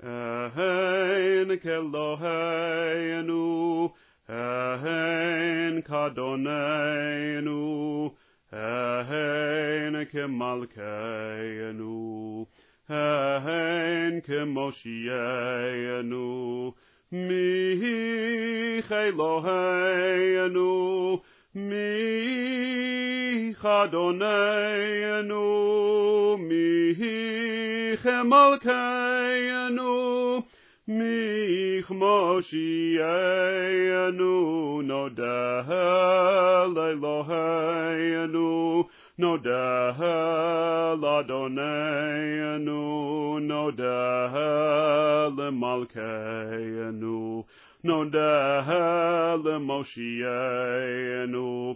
Ein Keloheinu, Ein Kadoneinu, Ein Kemalkeinu, Ein Kemoshienu, Mi Eloheinu, Mi Chadoneinu, Mi Chemalkeinu, Mi Chmoshienu, Nodel Eloheinu, Nodel Adoneinu, Nodel Malkeinu, Nodel Moshienu,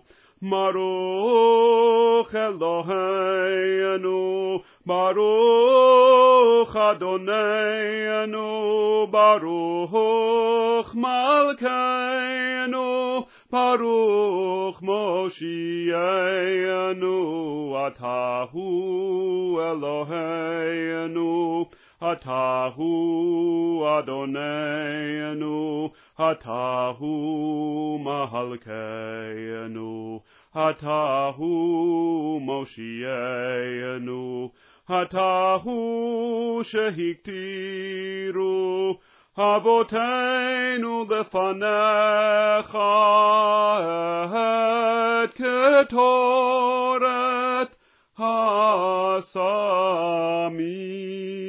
Baruch Eloheinu, Baruch Adoneinu, Baruch Malkeinu, Baruch Moshienu, Atahu Eloheinu, Atahu Adoneinu, Atahu Mahalkeinu, Atahu Moshienu, Atahu Shehiktiru, Avoteinu lefanecha et ketoret hasamim.